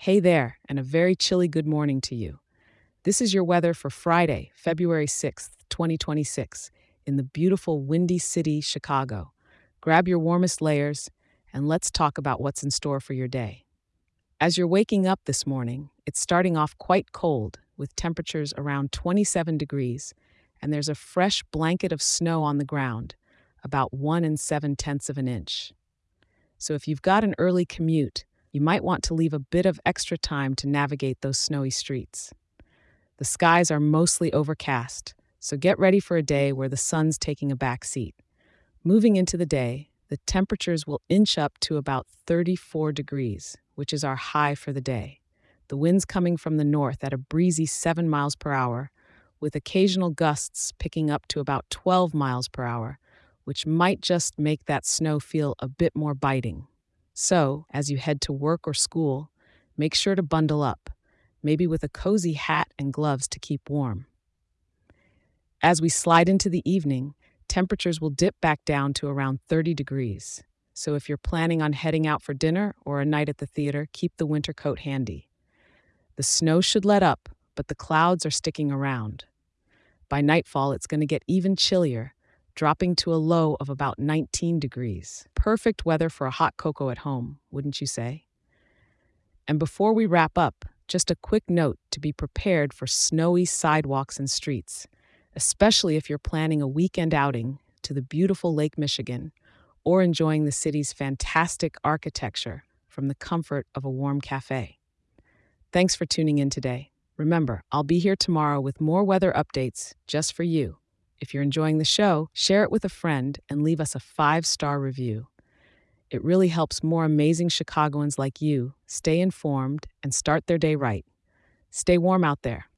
Hey there, and a very chilly good morning to you. This is your weather for Friday, February 6th, 2026, in the beautiful Windy City, Chicago. Grab your warmest layers and let's talk about what's in store for your day. As you're waking up this morning, it's starting off quite cold with temperatures around 27 degrees, and there's a fresh blanket of snow on the ground, about 1 7/10 of an inch. So if you've got an early commute, you might want to leave a bit of extra time to navigate those snowy streets. The skies are mostly overcast, so get ready for a day where the sun's taking a back seat. Moving into the day, the temperatures will inch up to about 34 degrees, which is our high for the day. The wind's coming from the north at a breezy 7 miles per hour, with occasional gusts picking up to about 12 miles per hour, which might just make that snow feel a bit more biting. So, as you head to work or school, make sure to bundle up, maybe with a cozy hat and gloves to keep warm. As we slide into the evening, temperatures will dip back down to around 30 degrees. So if you're planning on heading out for dinner or a night at the theater, keep the winter coat handy. The snow should let up, but the clouds are sticking around. By nightfall, it's going to get even chillier, dropping to a low of about 19 degrees. Perfect weather for a hot cocoa at home, wouldn't you say? And before we wrap up, just a quick note to be prepared for snowy sidewalks and streets, especially if you're planning a weekend outing to the beautiful Lake Michigan or enjoying the city's fantastic architecture from the comfort of a warm cafe. Thanks for tuning in today. Remember, I'll be here tomorrow with more weather updates just for you. If you're enjoying the show, share it with a friend and leave us a 5-star review. It really helps more amazing Chicagoans like you stay informed and start their day right. Stay warm out there.